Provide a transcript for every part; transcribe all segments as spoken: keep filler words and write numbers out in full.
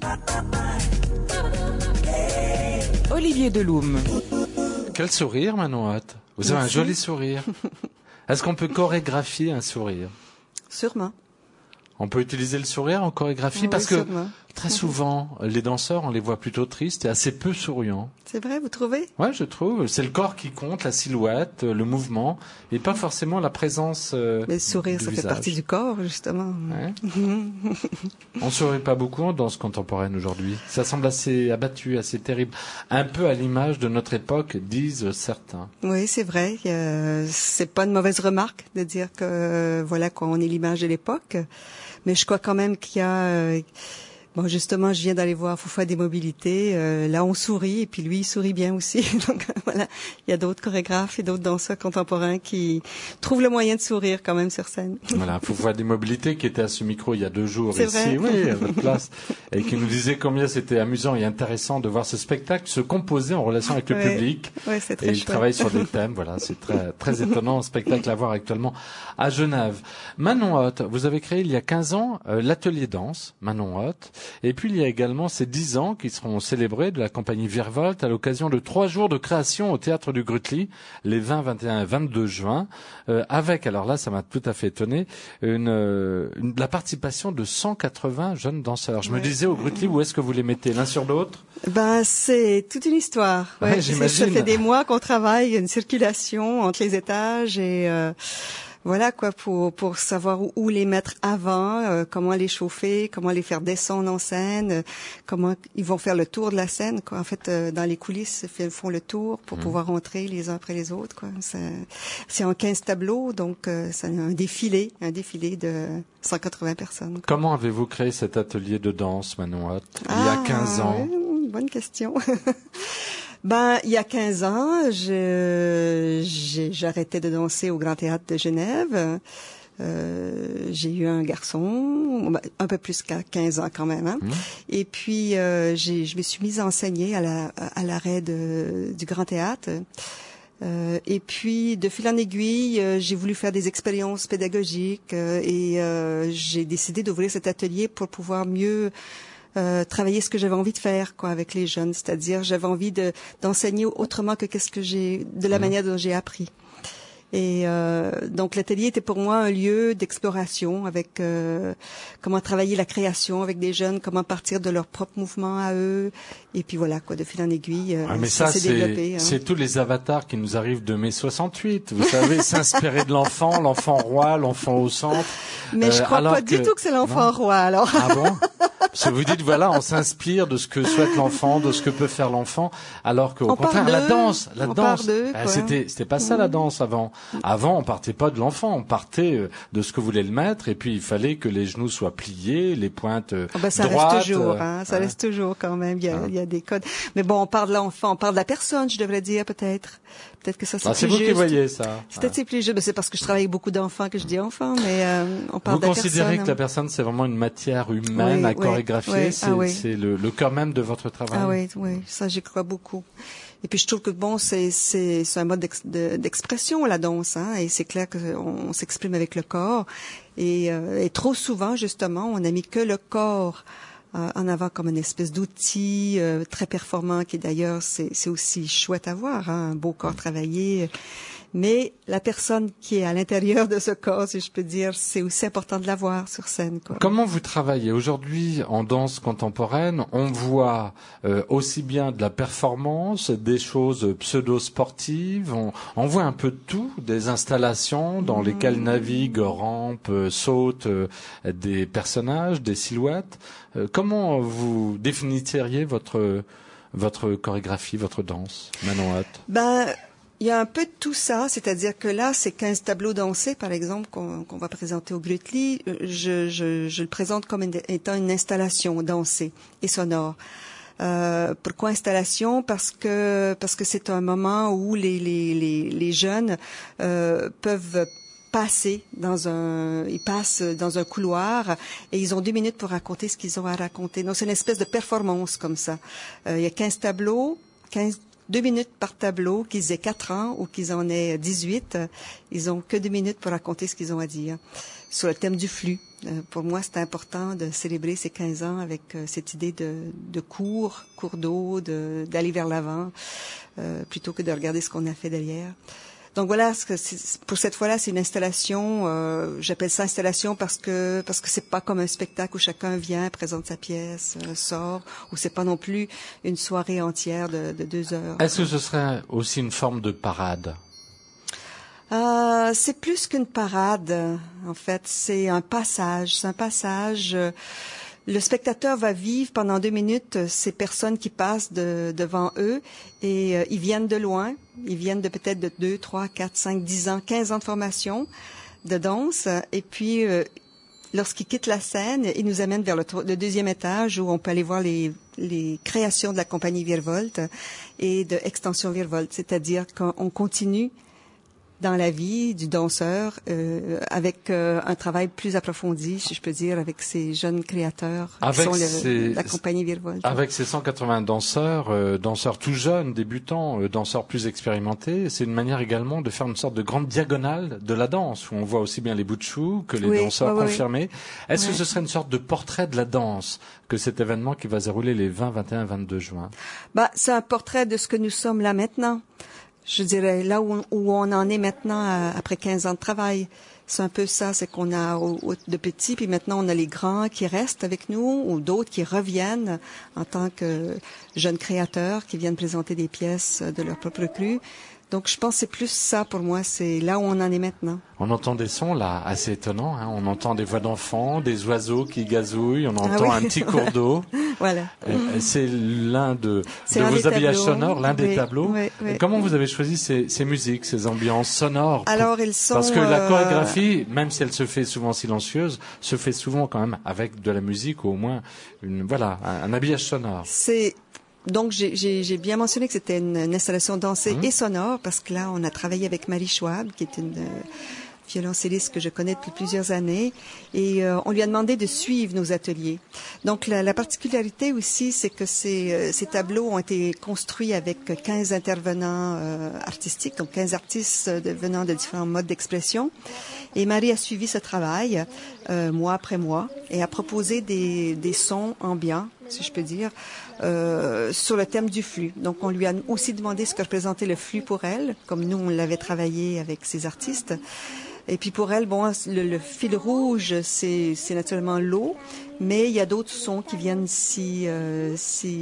Olivier Deloum. Quel sourire, Manon Hott. Vous avez Merci. Un joli sourire. Est-ce qu'on peut chorégraphier un sourire? Sûrement. On peut utiliser le sourire en chorégraphie oui, parce que sûrement. Très souvent, les danseurs, on les voit plutôt tristes et assez peu souriants. C'est vrai, vous trouvez? Ouais, je trouve. C'est le corps qui compte, la silhouette, le mouvement, et pas forcément la présence euh, Mais le sourire, ça visage. fait partie du corps, justement. Ouais. On sourit pas beaucoup en danse contemporaine aujourd'hui. Ça semble assez abattu, assez terrible. Un peu à l'image de notre époque, disent certains. Oui, c'est vrai. Euh, c'est pas une mauvaise remarque de dire que euh, voilà qu'on est l'image de l'époque. Mais je crois quand même qu'il y a... Euh, Bon, justement, je viens d'aller voir Foufa des mobilités. Euh, là, on sourit, et puis lui, il sourit bien aussi. Donc, voilà, il y a d'autres chorégraphes et d'autres danseurs contemporains qui trouvent le moyen de sourire quand même sur scène. Voilà, Foufa des mobilités qui était à ce micro il y a deux jours c'est ici, vrai. oui, à votre place, et qui nous disait combien c'était amusant et intéressant de voir ce spectacle se composer en relation avec le ouais. public. Ouais, c'est très et il chouette. travaille sur des thèmes. Voilà, c'est très très étonnant, un spectacle à voir actuellement à Genève. Manon Hott, vous avez créé il y a quinze ans euh, l'atelier danse Manon Hott, et puis il y a également ces dix ans qui seront célébrés de la compagnie Virevolte à l'occasion de trois jours de création au théâtre du Grutli, les vingt, vingt et un et vingt-deux juin, euh, avec, alors là, ça m'a tout à fait étonné, une, une, la participation de cent quatre-vingts jeunes danseurs. Je ouais. me disais au Grutli, où est-ce que vous les mettez, l'un sur l'autre? Ben, c'est toute une histoire. Ouais, ouais, j'imagine. Ça fait des mois qu'on travaille, il y a une circulation entre les étages et... Euh, Voilà quoi, pour pour savoir où, où les mettre avant, euh, comment les chauffer, comment les faire descendre en scène, euh, comment ils vont faire le tour de la scène. Quoi. En fait, euh, dans les coulisses, ils font le tour pour mmh. pouvoir entrer les uns après les autres. Quoi. C'est, c'est en quinze tableaux, donc euh, c'est un défilé, un défilé de cent quatre-vingts personnes. Quoi. Comment avez-vous créé cet atelier de danse, Manon Hott, il ah, y a quinze ans? Oui, bonne question. Ben, il y a quinze ans, je, j'ai, j'arrêtais de danser au Grand Théâtre de Genève. Euh, j'ai eu un garçon, un peu plus qu'à quinze ans quand même. Hein? Mmh. Et puis, euh, j'ai, je me suis mise à enseigner à, la, à l'arrêt de, du Grand Théâtre. Euh, et puis, de fil en aiguille, euh, j'ai voulu faire des expériences pédagogiques euh, et euh, j'ai décidé d'ouvrir cet atelier pour pouvoir mieux... Euh, travailler ce que j'avais envie de faire quoi avec les jeunes, c'est-à-dire j'avais envie de d'enseigner autrement que qu'est-ce que j'ai de la mmh. manière dont j'ai appris. Et euh, donc l'atelier était pour moi un lieu d'exploration avec euh, comment travailler la création avec des jeunes, comment partir de leur propre mouvement à eux, et puis voilà quoi, de fil en aiguille. Euh, ah, mais ça, ça s'est c'est développé, hein. C'est tous les avatars qui nous arrivent de mai soixante-huit. Vous savez, s'inspirer de l'enfant, l'enfant roi, l'enfant au centre. Mais euh, je crois pas que... du tout que c'est l'enfant non. roi alors. Ah bon? Parce que vous dites voilà, on s'inspire de ce que souhaite l'enfant, de ce que peut faire l'enfant, alors qu'au on contraire la danse, la on danse, d'eux, euh, c'était c'était pas ça mmh. la danse avant. Avant, on partait pas de l'enfant, on partait de ce que voulait le maître, et puis il fallait que les genoux soient pliés, les pointes oh ben, ça droites. Reste toujours, hein, ça hein. reste toujours quand même. Il y a, hein. il y a des codes. Mais bon, on parle de l'enfant, on parle de la personne, je devrais dire peut-être. Peut-être que ça c'est ah, plus c'est vous juste. qui voyez ça. C'est peut-être ah. plus juste, mais c'est parce que je travaille avec beaucoup d'enfants que je dis enfants, mais euh, on parle vous de la personne. Vous considérez que la personne c'est vraiment une matière humaine oui, à oui, chorégraphier, oui, c'est, ah, oui. c'est le, le cœur même de votre travail. Ah oui, oui, ça j'y crois beaucoup. Et puis je trouve que bon, c'est c'est c'est un mode d'ex, de, d'expression la danse, hein, et c'est clair qu'on s'exprime avec le corps. Et, euh, et trop souvent justement, on n'a mis que le corps euh, en avant comme une espèce d'outil euh, très performant, qui d'ailleurs c'est c'est aussi chouette à voir, hein, un beau corps travaillé. Mais la personne qui est à l'intérieur de ce corps, si je peux dire, c'est aussi important de la voir sur scène, quoi. Comment vous travaillez aujourd'hui en danse contemporaine? On voit euh, aussi bien de la performance, des choses pseudo-sportives, on, on voit un peu de tout, des installations dans mmh. lesquelles naviguent, rampent, euh, sautent euh, des personnages, des silhouettes. Euh, comment vous définiriez votre votre chorégraphie, votre danse, Manon Hott? Ben, il y a un peu de tout ça, c'est-à-dire que là, c'est quinze tableaux dansés, par exemple, qu'on, qu'on va présenter au Grutli. Je, je, je le présente comme une, étant une installation dansée et sonore. Euh, pourquoi installation? Parce que parce que c'est un moment où les les les, les jeunes euh, peuvent passer dans un, ils passent dans un couloir et ils ont deux minutes pour raconter ce qu'ils ont à raconter. Donc c'est une espèce de performance comme ça. Euh, il y a quinze tableaux, quinze deux minutes par tableau, qu'ils aient quatre ans ou qu'ils en aient dix-huit, ils ont que deux minutes pour raconter ce qu'ils ont à dire sur le thème du flux. Euh, pour moi, c'est important de célébrer ces quinze ans avec euh, cette idée de, de cours, cours d'eau, de, d'aller vers l'avant, euh, plutôt que de regarder ce qu'on a fait derrière. Donc voilà, ce que c'est, pour cette fois-là, c'est une installation. Euh, j'appelle ça installation parce que parce que c'est pas comme un spectacle où chacun vient, présente sa pièce, euh, sort, ou c'est pas non plus une soirée entière de, de deux heures. Est-ce que ce serait aussi une forme de parade? Euh, c'est plus qu'une parade, en fait. C'est un passage. C'est un passage. Euh, le spectateur va vivre pendant deux minutes euh, ces personnes qui passent de, devant eux et euh, ils viennent de loin. Ils viennent de peut-être de deux, trois, quatre, cinq, dix ans, quinze ans de formation de danse. Et puis, euh, lorsqu'ils quittent la scène, ils nous amènent vers le, le deuxième étage où on peut aller voir les, les créations de la compagnie Virevolte et de Extension Virevolte. C'est-à-dire qu'on continue dans la vie du danseur, euh, avec euh, un travail plus approfondi, si je peux dire, avec ces jeunes créateurs avec qui sont ces, le, la compagnie Virevolte. Avec ces cent quatre-vingts danseurs, euh, danseurs tout jeunes, débutants, euh, danseurs plus expérimentés, c'est une manière également de faire une sorte de grande diagonale de la danse, où on voit aussi bien les bouts de chou que les oui, danseurs oui, confirmés. Oui. Est-ce ouais. que ce serait une sorte de portrait de la danse que cet événement qui va se dérouler les vingt, vingt et un, vingt-deux juin? Bah, c'est un portrait de ce que nous sommes là maintenant. Je dirais là où on, où on en est maintenant euh, après quinze ans de travail. C'est un peu ça, c'est qu'on a au, au, de petits, puis maintenant on a les grands qui restent avec nous ou d'autres qui reviennent en tant que jeunes créateurs qui viennent présenter des pièces de leur propre cru. Donc je pense que c'est plus ça pour moi, c'est là où on en est maintenant. On entend des sons là assez étonnants, hein. On entend des voix d'enfants, des oiseaux qui gazouillent, on entend ah oui. un petit cours d'eau. Voilà. Et c'est l'un de, c'est de un vos habillages tableaux. sonores, l'un oui, des tableaux. Oui, oui. Comment vous avez choisi ces, ces musiques, ces ambiances sonores? Alors ils sont parce que la euh... chorégraphie, même si elle se fait souvent silencieuse, se fait souvent quand même avec de la musique ou au moins une voilà un, un habillage sonore. C'est Donc, j'ai, j'ai, j'ai bien mentionné que c'était une, une installation dansée mmh. et sonore, parce que là, on a travaillé avec Marie Schwab, qui est une euh, violoncelliste que je connais depuis plusieurs années, et euh, on lui a demandé de suivre nos ateliers. Donc, la, la particularité aussi, c'est que ces, euh, ces tableaux ont été construits avec quinze intervenants euh, artistiques, donc quinze artistes de, venant de différents modes d'expression. Et Marie a suivi ce travail, euh, mois après mois, et a proposé des, des sons ambiants, si je peux dire, euh, sur le thème du flux. Donc, on lui a aussi demandé ce que représentait le flux pour elle, comme nous, on l'avait travaillé avec ces artistes. Et puis pour elle, bon, le, le fil rouge, c'est, c'est naturellement l'eau, mais il y a d'autres sons qui viennent s'y, euh, s'y,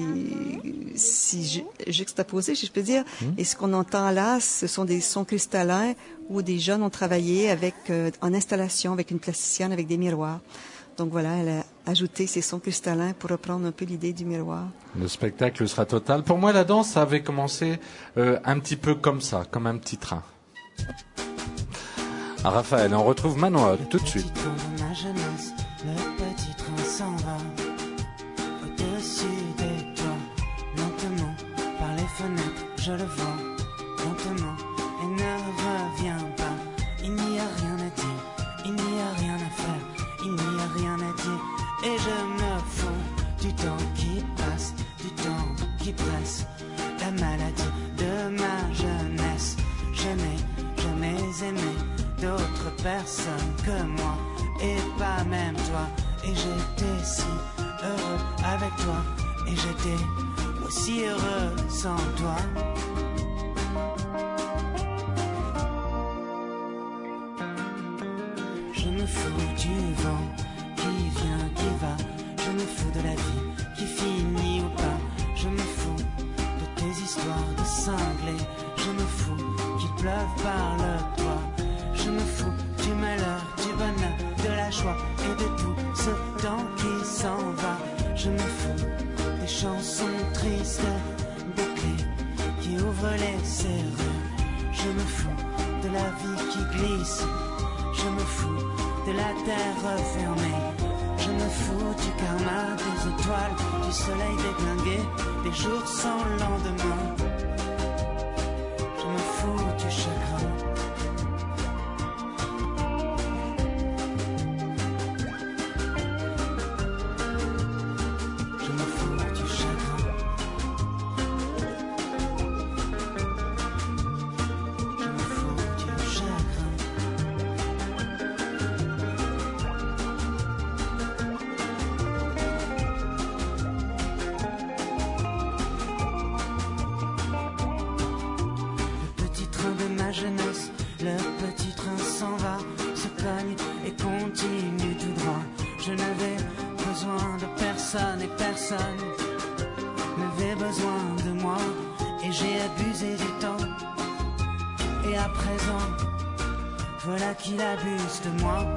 s'y juxtaposer, si je peux dire. Mmh. Et ce qu'on entend là, ce sont des sons cristallins où des jeunes ont travaillé avec, euh, en installation avec une plasticienne, avec des miroirs. Donc voilà, elle a ajouté ces sons cristallins pour reprendre un peu l'idée du miroir. Le spectacle sera total. Pour moi, la danse, ça avait commencé euh, un petit peu comme ça, comme un petit train. Ah, Raphaël, on retrouve Manon tout de suite. Ma jeunesse, le petit train s'en va au-dessus des toits, lentement par les fenêtres, je le vois lentement et ne revient pas. Il n'y a rien à dire, il n'y a rien à faire, il n'y a rien à dire et je me fous du temps qui passe, du temps qui presse, la maladie de ma jeunesse. J'aimais, jamais aimé d'autres personnes que moi, et pas même toi. Et j'étais si heureux avec toi, et j'étais aussi heureux sans toi. Je me fous du vent qui vient, qui va. Je me fous de la vie qui finit ou pas. Je me fous de tes histoires de cinglés. Je me fous qu'il pleuve par le toit. Je me fous du malheur, du bonheur, de la joie et de tout ce temps qui s'en va. Je me fous des chansons tristes, des clés qui ouvrent les serrures. Je me fous de la vie qui glisse. Je me fous de la terre fermée. Je me fous du karma, des étoiles, du soleil déglingué, des jours sans lendemain. Je me fous du chagrin. ma jeunesse. Le petit train s'en va, se cogne et continue tout droit. Je n'avais besoin de personne et personne n'avait besoin de moi. Et j'ai abusé du temps. Et à présent, voilà qu'il abuse de moi.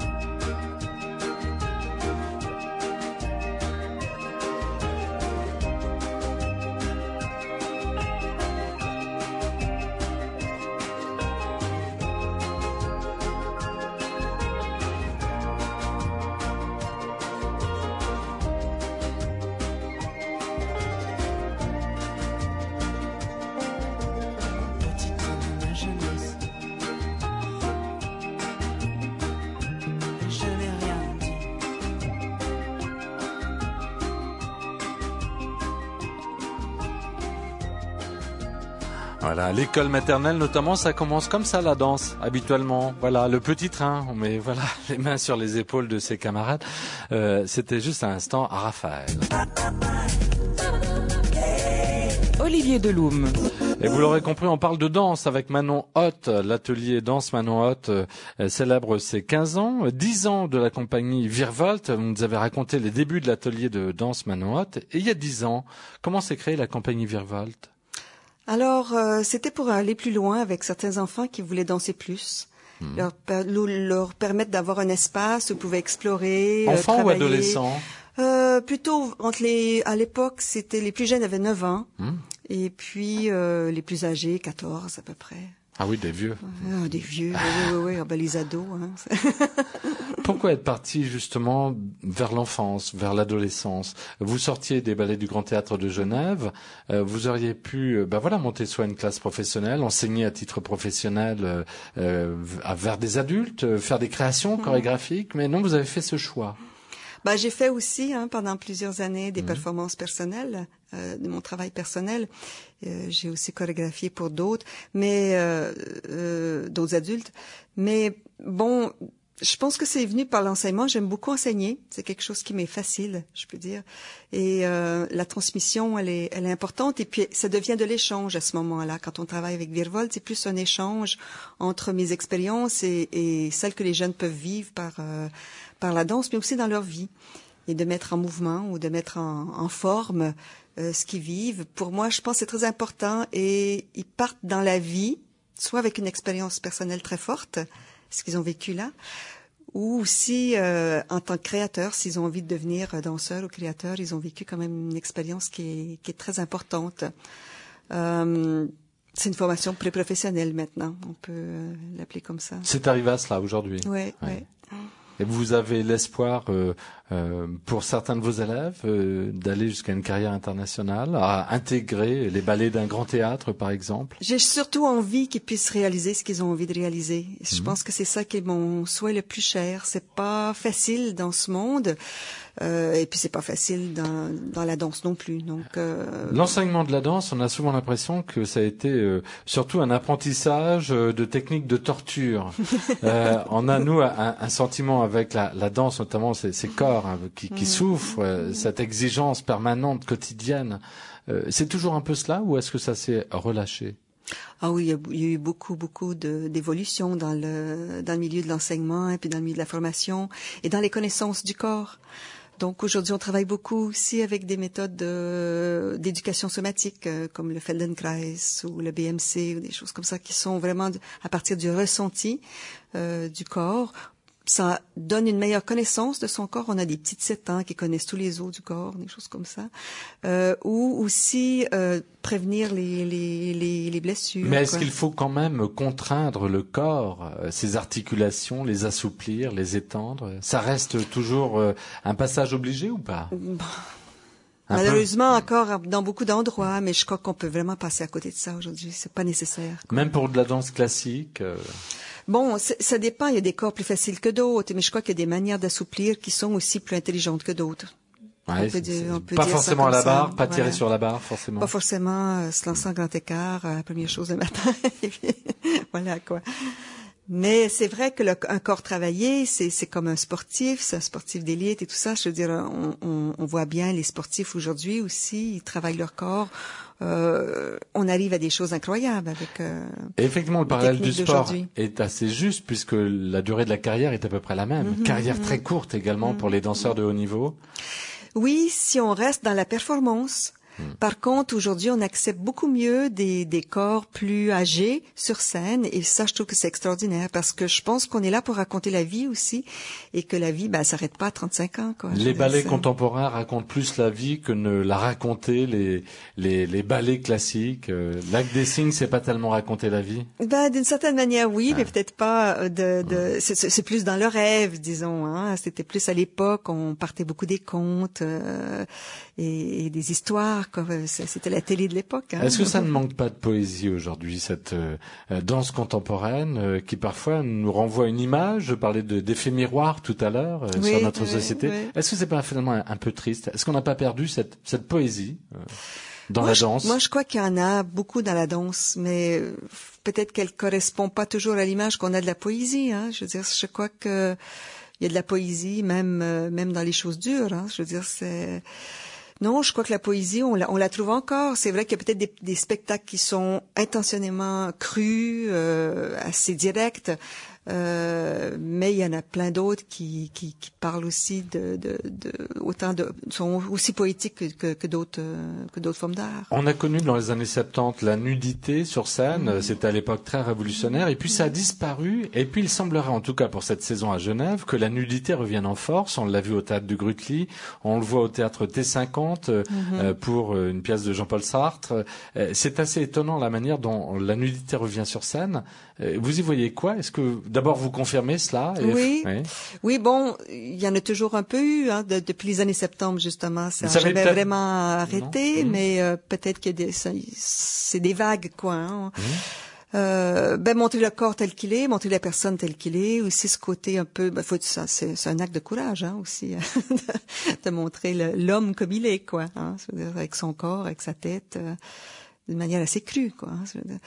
Voilà, l'école maternelle notamment, ça commence comme ça la danse, habituellement. Voilà, le petit train, on met voilà les mains sur les épaules de ses camarades. Euh, c'était juste un instant à Raphaël. Olivier Deloum. Et vous l'aurez compris, on parle de danse avec Manon Hoth. L'atelier danse Manon Hoth euh, célèbre ses quinze ans, dix ans de la compagnie Virevolt. Vous nous avez raconté les débuts de l'atelier de danse Manon Hoth. Et il y a dix ans, comment s'est créée la compagnie Virevolt ? Alors, euh, c'était pour aller plus loin avec certains enfants qui voulaient danser plus, mmh. leur, per- leur permettre d'avoir un espace où ils pouvaient explorer, enfants euh, ou adolescents? Euh, plutôt entre les, à l'époque, c'était les plus jeunes avaient neuf ans, mmh. et puis euh, les plus âgés, quatorze à peu près. Ah oui, des vieux. Ah, des vieux, oui, oui, oui, oui. Ah, ben, les ados. Hein. Pourquoi être parti justement vers l'enfance, vers l'adolescence? Vous sortiez des ballets du Grand Théâtre de Genève, euh, vous auriez pu, ben voilà, monter soit une classe professionnelle, enseigner à titre professionnel euh, euh, vers des adultes, faire des créations chorégraphiques, mais non, vous avez fait ce choix. Bah, j'ai fait aussi hein, pendant plusieurs années des mmh. performances personnelles, euh, de mon travail personnel. Euh, j'ai aussi chorégraphié pour d'autres, mais euh, euh, d'autres adultes. Mais bon, je pense que c'est venu par l'enseignement. J'aime beaucoup enseigner. C'est quelque chose qui m'est facile, je peux dire. Et euh, la transmission, elle est, elle est importante. Et puis, ça devient de l'échange à ce moment-là. Quand on travaille avec Virevolt, c'est plus un échange entre mes expériences et, et celles que les jeunes peuvent vivre par euh, par la danse, mais aussi dans leur vie, et de mettre en mouvement ou de mettre en, en forme euh, ce qu'ils vivent. Pour moi, je pense que c'est très important, et ils partent dans la vie, soit avec une expérience personnelle très forte, ce qu'ils ont vécu là, ou aussi euh, en tant que créateurs, s'ils ont envie de devenir danseurs ou créateurs, ils ont vécu quand même une expérience qui est, qui est très importante. Euh, c'est une formation pré-professionnelle maintenant, on peut euh, l'appeler comme ça. C'est arrivé à cela aujourd'hui. Oui, ouais. oui. Et vous avez l'espoir, euh, euh, pour certains de vos élèves, euh, d'aller jusqu'à une carrière internationale, à intégrer les ballets d'un grand théâtre, par exemple? J'ai surtout envie qu'ils puissent réaliser ce qu'ils ont envie de réaliser. Je mmh. pense que c'est ça qui est mon souhait le plus cher. C'est pas facile dans ce monde. Euh, et puis c'est pas facile dans, dans la danse non plus. Donc euh... l'enseignement de la danse, on a souvent l'impression que ça a été euh, surtout un apprentissage euh, de techniques de torture. euh, on a nous un, un sentiment avec la, la danse, notamment ces, ces corps hein, qui, qui mmh. souffrent, euh, cette exigence permanente quotidienne. Euh, c'est toujours un peu cela, ou est-ce que ça s'est relâché? Ah oui, il y a, il y a eu beaucoup, beaucoup de, d'évolution dans le, dans le milieu de l'enseignement et puis dans le milieu de la formation et dans les connaissances du corps. Donc aujourd'hui, on travaille beaucoup aussi avec des méthodes de, d'éducation somatique euh, comme le Feldenkrais ou le B M C ou des choses comme ça qui sont vraiment de, à partir du ressenti euh, du corps. Ça donne une meilleure connaissance de son corps. On a des petites sept ans qui connaissent tous les os du corps, des choses comme ça. Euh, ou aussi euh, prévenir les, les, les, les blessures. Mais est-ce quoi. qu'il faut quand même contraindre le corps, ses articulations, les assouplir, les étendre? Ça reste toujours euh, un passage obligé ou pas? Bon. Un Malheureusement, peu. encore dans beaucoup d'endroits, mais je crois qu'on peut vraiment passer à côté de ça aujourd'hui. C'est pas nécessaire. Quoi. Même pour de la danse classique euh... Bon, ça dépend. Il y a des corps plus faciles que d'autres, mais je crois qu'il y a des manières d'assouplir qui sont aussi plus intelligentes que d'autres. Ouais, on peut dire, on peut pas dire forcément à la barre, ça. pas tirer voilà. sur la barre, forcément. Pas forcément euh, se lancer en grand écart, euh, la première chose le matin. Voilà quoi. Mais c'est vrai que le, un corps travaillé, c'est, c'est comme un sportif, c'est un sportif d'élite et tout ça. Je veux dire, on, on, on voit bien les sportifs aujourd'hui aussi, ils travaillent leur corps. Euh, on arrive à des choses incroyables avec. Euh, et effectivement, le parallèle du sport est assez juste puisque la durée de la carrière est à peu près la même. Mm-hmm, carrière mm-hmm. très courte également mm-hmm. pour les danseurs de haut niveau. Oui, si on reste dans la performance. Par contre, aujourd'hui, on accepte beaucoup mieux des, des corps plus âgés sur scène, et ça, je trouve que c'est extraordinaire, parce que je pense qu'on est là pour raconter la vie aussi, et que la vie, ben, s'arrête pas à trente-cinq ans, quoi. Les ballets contemporains racontent plus la vie que ne la racontaient les, les, les ballets classiques. L'acte des signes, c'est pas tellement raconter la vie? Ben, d'une certaine manière, oui, ah. mais peut-être pas de, de, c'est, c'est plus dans le rêve, disons, hein. C'était plus à l'époque, on partait beaucoup des contes, euh, et, et des histoires. C'était la télé de l'époque. Hein. Est-ce que ça ne manque pas de poésie aujourd'hui, cette euh, danse contemporaine euh, qui parfois nous renvoie une image? Je parlais de, d'effet miroir tout à l'heure euh, oui, sur notre oui, société. Oui. Est-ce que c'est pas finalement un, un peu triste? Est-ce qu'on n'a pas perdu cette, cette poésie euh, dans moi, la je, danse? Moi, je crois qu'il y en a beaucoup dans la danse, mais peut-être qu'elle correspond pas toujours à l'image qu'on a de la poésie. Hein. Je veux dire, je crois que il y a de la poésie même euh, même dans les choses dures. Hein. Je veux dire, c'est Non, je crois que la poésie, on la, on la trouve encore. C'est vrai qu'il y a peut-être des, des spectacles qui sont intentionnellement crus, euh, assez directs, euh, mais il y en a plein d'autres qui, qui, qui parlent aussi de, de, de autant de, sont aussi poétiques que, que, que d'autres, que d'autres formes d'art. On a connu dans les années soixante-dix la nudité sur scène. Mmh. C'était à l'époque très révolutionnaire. Et puis ça a disparu. Et puis il semblerait, en tout cas pour cette saison à Genève, que la nudité revienne en force. On l'a vu au théâtre de Grutli. On le voit au théâtre T cinquante mmh. euh, pour une pièce de Jean-Paul Sartre. Euh, c'est assez étonnant la manière dont la nudité revient sur scène. Euh, vous y voyez quoi? Est-ce que d'abord vous confirmez cela? Et oui, oui, oui. Bon, il y en a toujours un peu eu hein, de, depuis les années septante justement. Ça n'a jamais vraiment arrêté, mmh. mais euh, peut-être que des, ça, c'est des vagues quoi. Hein. Mmh. Euh, ben montrer le corps tel qu'il est, montrer la personne telle qu'il est, aussi ce côté un peu, ben faut ça, c'est, c'est un acte de courage hein, aussi de, de montrer le, l'homme comme il est quoi, hein, c'est-à-dire avec son corps, avec sa tête, euh, d'une manière assez crue quoi. Hein, c'est-à-dire.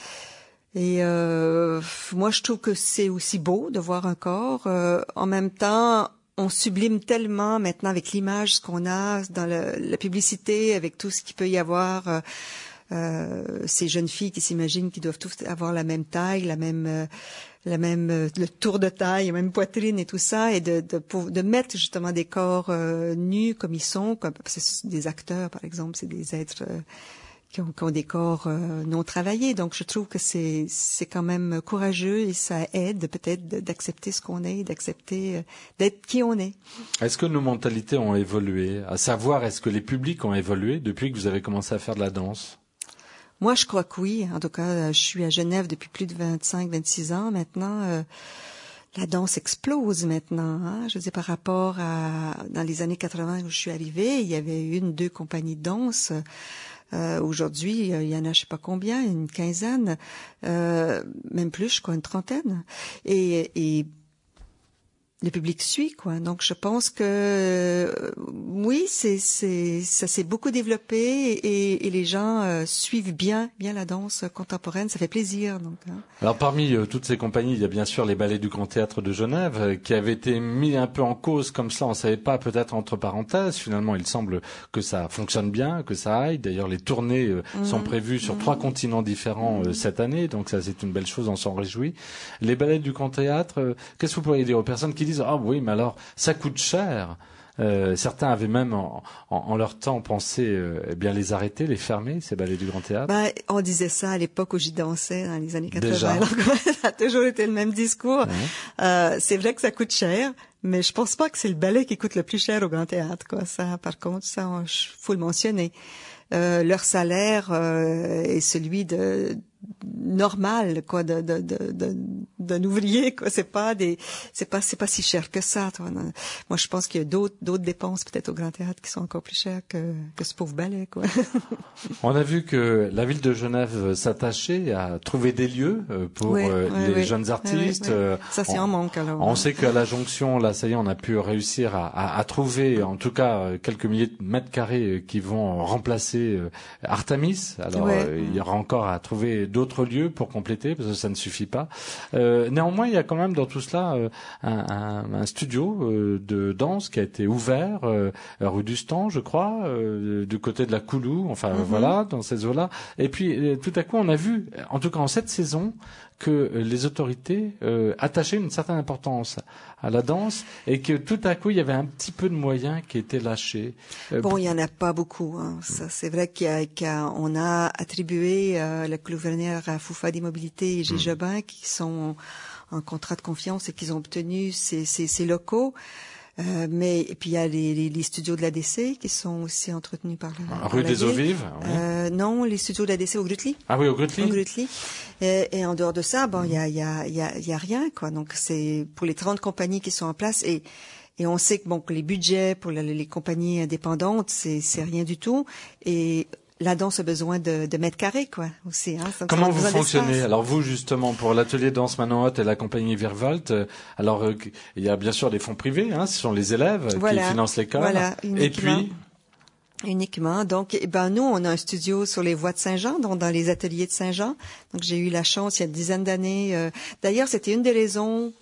Et euh, moi, je trouve que c'est aussi beau de voir un corps. Euh, en même temps, on sublime tellement maintenant avec l'image ce qu'on a dans le, la publicité, avec tout ce qu'il peut y avoir. Euh, euh, ces jeunes filles qui s'imaginent qu'ils doivent tous avoir la même taille, la même, euh, la même, euh, le tour de taille, la même poitrine et tout ça, et de de, de mettre justement des corps euh, nus comme ils sont, comme c'est des acteurs par exemple, c'est des êtres. Euh, Qui ont, qui ont des corps euh, non travaillés. Donc, je trouve que c'est c'est quand même courageux et ça aide peut-être d'accepter ce qu'on est, d'accepter euh, d'être qui on est. Est-ce que nos mentalités ont évolué? À savoir, est-ce que les publics ont évolué depuis que vous avez commencé à faire de la danse? Moi, je crois que oui. En tout cas, je suis à Genève depuis plus de vingt-cinq, vingt-six ans maintenant. Euh, la danse explose maintenant. Hein? Je veux dire, par rapport à dans les années quatre-vingts où je suis arrivée, il y avait une, deux compagnies de danse. Euh, aujourd'hui, il y en a je sais pas combien, une quinzaine, euh, même plus, je crois une trentaine. Et, et le public suit, quoi. Donc, je pense que euh, oui, c'est c'est ça s'est beaucoup développé et, et les gens euh, suivent bien bien la danse contemporaine. Ça fait plaisir. Donc. Hein. Alors, parmi euh, toutes ces compagnies, il y a bien sûr les ballets du Grand Théâtre de Genève euh, qui avaient été mis un peu en cause comme ça. On savait pas, peut-être entre parenthèses. Finalement, il semble que ça fonctionne bien, que ça aille. D'ailleurs, les tournées euh, mmh. sont prévues sur mmh. trois continents différents euh, cette année. Donc, ça, c'est une belle chose. On s'en réjouit. Les ballets du Grand Théâtre, euh, qu'est-ce que vous pourriez dire aux personnes qui disent ah oui, mais alors ça coûte cher. Euh, certains avaient même en, en, en leur temps pensé euh, eh bien les arrêter, les fermer, ces ballets du Grand Théâtre. Ben, on disait ça à l'époque où j'y dansais dans les années quatre-vingts. Donc, ça a toujours été le même discours. Ouais. Euh, c'est vrai que ça coûte cher, mais je pense pas que c'est le ballet qui coûte le plus cher au Grand Théâtre. Quoi. Ça, par contre, ça, il faut le mentionner. Euh, leur salaire euh, est celui de normal quoi de de de, de d'un ouvrier quoi, c'est pas des c'est pas c'est pas si cher que ça toi. Moi je pense qu'il y a d'autres d'autres dépenses peut-être au Grand Théâtre qui sont encore plus chères que que ce pauvre ballet quoi. On a vu que la ville de Genève s'attachait à trouver des lieux pour oui, euh, oui, les oui. jeunes artistes. Oui, oui. Ça c'est on, en manque alors. On sait qu'à la Jonction là ça y est on a pu réussir à à, à trouver en tout cas quelques milliers de mètres carrés qui vont remplacer Artemis. Alors oui. euh, il y aura encore à trouver d'autres lieux pour compléter parce que ça ne suffit pas. Euh, euh, néanmoins, il y a quand même dans tout cela euh, un, un, un studio euh, de danse qui a été ouvert euh, rue du Stand, je crois, euh, du côté de la Coulou, enfin mm-hmm. voilà, dans ces eaux-là. Et puis euh, tout à coup, on a vu, en tout cas en cette saison, que les autorités euh, attachaient une certaine importance à la danse et que tout à coup il y avait un petit peu de moyens qui étaient lâchés. Euh, bon, il y en a pas beaucoup. Hein. Ça, c'est vrai qu'il y a, qu'il y a, on a attribué euh, le gouvernement à Foufa d'Immobilité et G. Jobin mmh. qui sont en, en contrat de confiance et qui ont obtenu ces, ces, ces locaux. Euh, mais et puis il y a les, les, les studios de l'A D C qui sont aussi entretenus par la rue des Eaux Vives. Oui. Euh, non, les studios de l'A D C au Grutli. Ah oui, au Grutli. Au Grutli. Et, et en dehors de ça, bon, il y a il y a il y a il y a rien quoi. Donc c'est pour les trente compagnies qui sont en place et et on sait que bon que les budgets pour les, les compagnies indépendantes c'est c'est rien du tout et la danse a besoin de, de mètres carrés, quoi, aussi. Hein, comment vous fonctionnez? Alors vous, justement, pour l'atelier danse Manon Hot et la compagnie Virvolt, euh, alors euh, il y a bien sûr des fonds privés, hein, ce sont les élèves voilà, qui financent l'école. Voilà, et puis uniquement. Donc, eh ben nous, on a un studio sur les voies de Saint-Jean, donc dans les ateliers de Saint-Jean. Donc j'ai eu la chance il y a une dizaine d'années. Euh, d'ailleurs, c'était une des raisons.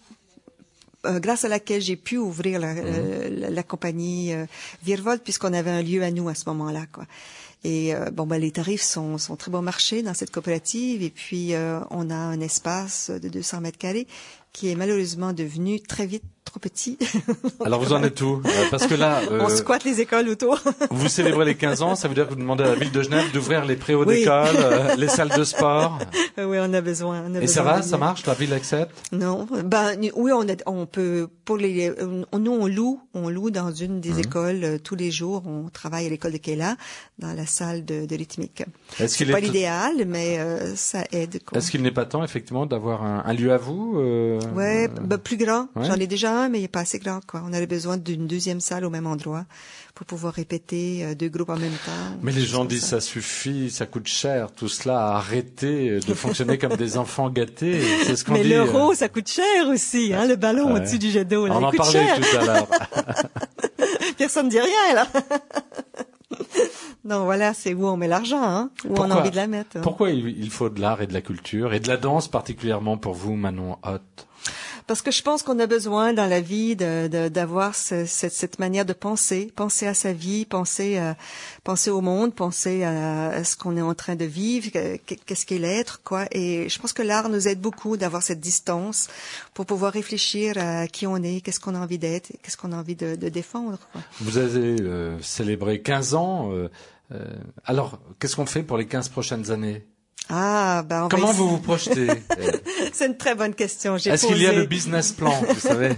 Euh, grâce à laquelle j'ai pu ouvrir la, mmh. euh, la, la compagnie euh, Virvolt, puisqu'on avait un lieu à nous à ce moment-là, quoi. Et euh, bon, ben les tarifs sont, sont très bon marché dans cette coopérative. Et puis euh, on a un espace de deux cents mètres carrés qui est malheureusement devenu très vite trop petit. Alors vous en êtes où? euh, Parce que là, euh, on squatte les écoles autour. Vous célébrez les quinze ans, ça veut dire que vous demandez à la ville de Genève d'ouvrir les préaux oui. d'école, euh, les salles de sport. Oui, on a besoin. On a Et besoin ça va, ça marche, la ville accepte? Non, ben oui, on a, on peut pour les, on, nous on loue, on loue dans une des mmh. écoles euh, tous les jours. On travaille à l'école de Kéla dans la salle de, de rythmique. Est-ce C'est qu'il pas est l'idéal, mais euh, ça aide. Quoi. Est-ce qu'il n'est pas temps effectivement d'avoir un, un lieu à vous? euh, Ouais, ben, plus grand. Ouais. J'en ai déjà un, mais il est pas assez grand. Quoi. On avait besoin d'une deuxième salle au même endroit pour pouvoir répéter euh, deux groupes en même temps. Mais les gens disent ça. ça suffit, ça coûte cher, tout cela, arrêtez de fonctionner comme des enfants gâtés. C'est ce qu'on mais dit. Mais l'euro, euh... ça coûte cher aussi, hein, le ballon ouais. au-dessus du jet d'eau. Là, on il en coûte parlait cher. tout à l'heure. Personne ne dit rien là. Non, voilà, c'est où on met l'argent, hein, où pourquoi, on a envie de la mettre. Hein. Pourquoi il faut de l'art et de la culture et de la danse particulièrement pour vous, Manon Hot? Parce que je pense qu'on a besoin dans la vie de, de, d'avoir ce, cette, cette manière de penser, penser à sa vie, penser, à, penser au monde, penser à, à ce qu'on est en train de vivre, qu'est-ce qu'est l'être, quoi. Et je pense que l'art nous aide beaucoup d'avoir cette distance pour pouvoir réfléchir à qui on est, qu'est-ce qu'on a envie d'être, qu'est-ce qu'on a envie de, de défendre, quoi. Vous avez euh, célébré quinze ans. Euh, euh, alors, qu'est-ce qu'on fait pour les quinze prochaines années? Ah, ben on Comment va vous vous projetez? C'est une très bonne question. J'ai Est-ce posé... qu'il y a le business plan, vous savez?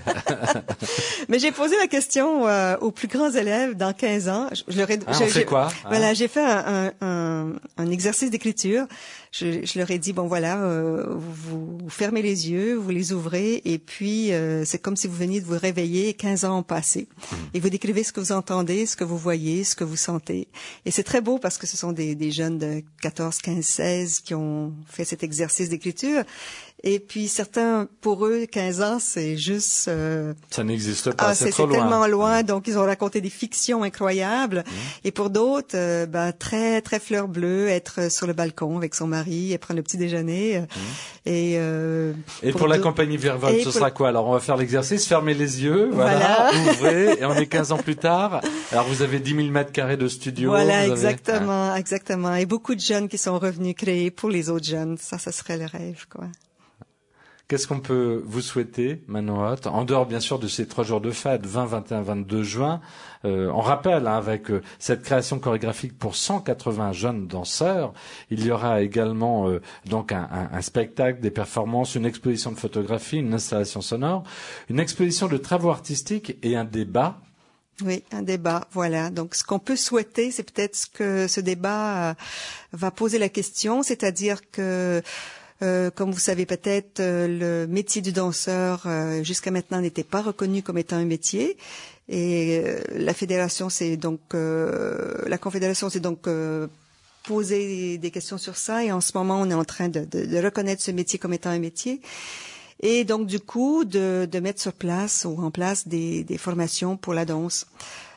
Mais j'ai posé la question euh, aux plus grands élèves dans quinze ans. Je, je leur ai, ah, on fait quoi? Voilà, ah. j'ai fait un, un, un exercice d'écriture. Je, je leur ai dit, bon voilà, euh, vous, vous fermez les yeux, vous les ouvrez, et puis euh, c'est comme si vous veniez de vous réveiller, quinze ans ont passé. Mmh. Et vous décrivez ce que vous entendez, ce que vous voyez, ce que vous sentez. Et c'est très beau parce que ce sont des, des jeunes de quatorze, quinze, seize qui ont fait cet exercice d'écriture. Et puis certains, pour eux, quinze ans, c'est juste... Euh, ça n'existe pas, ah, c'est, c'est trop c'est loin. tellement loin, donc ils ont raconté des fictions incroyables. Mmh. Et pour d'autres, euh, ben, très très fleur bleue, être sur le balcon avec son mari et prendre le petit déjeuner. Mmh. Et, euh, et pour, pour la compagnie Virvolt, ce pour... sera quoi? Alors on va faire l'exercice, fermer les yeux, voilà, voilà. ouvrez, et on est quinze ans plus tard. Alors vous avez dix mille mètres carrés de studio. Voilà, vous exactement, avez... exactement. Et beaucoup de jeunes qui sont revenus créer pour les autres jeunes. Ça, ça serait le rêve, quoi. Qu'est-ce qu'on peut vous souhaiter, Manon Hot, en dehors bien sûr de ces trois jours de fête, vingt, vingt et un, vingt-deux juin. Euh, on rappelle, hein, avec euh, cette création chorégraphique pour cent quatre-vingts jeunes danseurs, il y aura également euh, donc un, un, un spectacle, des performances, une exposition de photographie, une installation sonore, une exposition de travaux artistiques et un débat. Oui, un débat, voilà. Donc, ce qu'on peut souhaiter, c'est peut-être que ce débat euh, va poser la question, c'est-à-dire que Euh, comme vous savez peut-être, euh, le métier du danseur euh, jusqu'à maintenant n'était pas reconnu comme étant un métier, et euh, la fédération s'est donc, euh, la confédération s'est donc euh, posé des questions sur ça, et en ce moment on est en train de, de, de reconnaître ce métier comme étant un métier, et donc du coup de, de mettre sur place ou en place des, des formations pour la danse.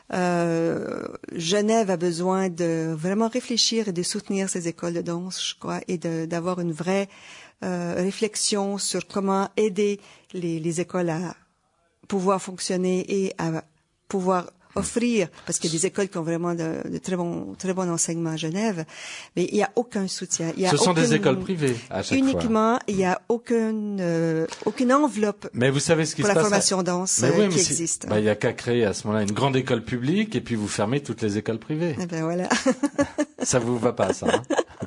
Euh, Genève a besoin de vraiment réfléchir et de soutenir ces écoles de danse, je crois, et de, d'avoir une vraie euh, réflexion sur comment aider les, les écoles à pouvoir fonctionner et à pouvoir offrir, parce qu'il y a des écoles qui ont vraiment de, de très bons, très bons enseignements à Genève, mais il n'y a aucun soutien. Il y a Ce sont aucune, des écoles privées à chaque uniquement, fois. Uniquement, il n'y a aucune, euh, aucune enveloppe mais vous savez ce qui pour se la passe formation à... danse mais euh, oui, qui mais si... existe. bah, il y a qu'à créer à ce moment-là une grande école publique et puis vous fermez toutes les écoles privées. Eh ben voilà. Ça vous va pas, ça hein?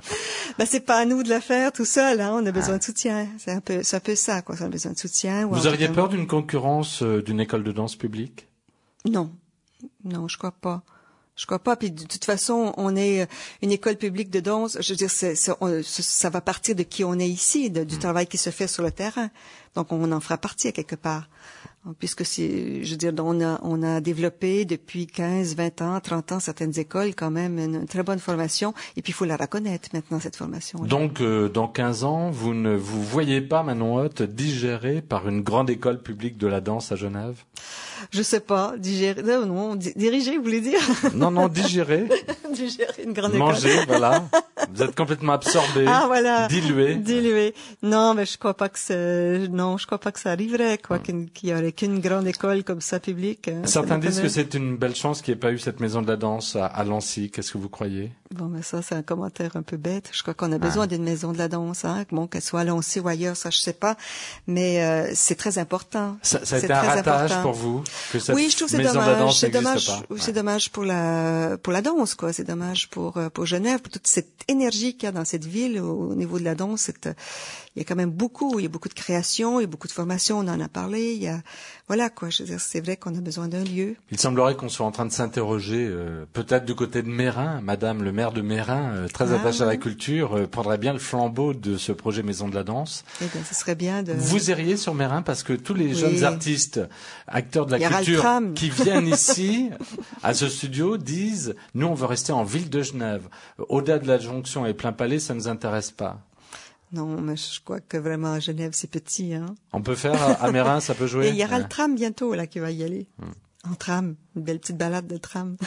Ben c'est pas à nous de la faire tout seul, hein. On a besoin ah. de soutien. C'est un peu, c'est un peu ça, quoi. On a besoin de soutien. Vous auriez peur d'une concurrence euh, d'une école de danse publique? Non. Non, je crois pas. Je crois pas. Puis de toute façon, on est une école publique de danse. Je veux dire, c'est, c'est, on, ça va partir de qui on est ici, de, du mmh. travail qui se fait sur le terrain. Donc, on en fera partie à quelque part. Puisque c'est, je veux dire, on a, on a développé depuis quinze, vingt ans, trente ans, certaines écoles, quand même, une, une très bonne formation. Et puis, il faut la reconnaître maintenant, cette formation. Donc, euh, dans quinze ans, vous ne vous voyez pas, Manon Hoth, digérée par une grande école publique de la danse à Genève? Je sais pas, digérer, non, non, diriger, vous voulez dire? Non, non, digérer. Digérer une grande école. Manger, voilà. Vous êtes complètement absorbé. Ah, voilà. Dilué. Dilué. Non, mais je crois pas que c'est, non, je crois pas que ça arriverait, quoi, hum. qu'il y aurait qu'une grande école comme ça publique. Certains disent que c'est une belle chance qu'il n'y ait pas eu cette maison de la danse à, à Lancy. Qu'est-ce que vous croyez? Bon, mais ça, c'est un commentaire un peu bête. Je crois qu'on a besoin ah. d'une maison de la danse, hein. Bon, qu'elle soit à Lancy ou ailleurs, ça, je sais pas. Mais, euh, c'est très important. Ça, ça a été un ratage important. Pour vous? Que cette oui, je trouve que c'est maison dommage. De la danse c'est dommage, pas. c'est ouais. dommage pour la, pour la danse, quoi. C'est dommage pour, pour Genève, pour toute cette énergie qu'il y a dans cette ville au, au niveau de la danse. C'est, il y a quand même beaucoup, il y a beaucoup de création, il y a beaucoup de formation, on en a parlé, il y a, voilà, quoi. Je veux dire, c'est vrai qu'on a besoin d'un lieu. Il semblerait qu'on soit en train de s'interroger, euh, peut-être du côté de Meyrin, Madame le maire de Meyrin, euh, très ah, attachée ouais. à la culture, euh, prendrait bien le flambeau de ce projet Maison de la Danse. Eh bien, ce serait bien de... Vous iriez sur Meyrin parce que tous les oui. jeunes artistes, acteurs de la culture, qui viennent ici, à ce studio, disent, nous, on veut rester en ville de Genève. Au-delà de la jonction et plein palais, ça ne nous intéresse pas. Non, mais je crois que vraiment à Genève, c'est petit, hein. On peut faire, à Meyrin, ça peut jouer. Et il y aura ouais. le tram bientôt, là, qui va y aller. Hmm. En tram. Une belle petite balade de tram.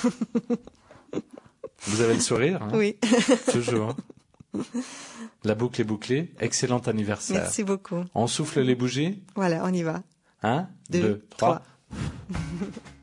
Vous avez le sourire, hein? Oui. Toujours. La boucle est bouclée. Excellent anniversaire. Merci beaucoup. On souffle les bougies? Voilà, on y va. Un, deux, deux trois. trois.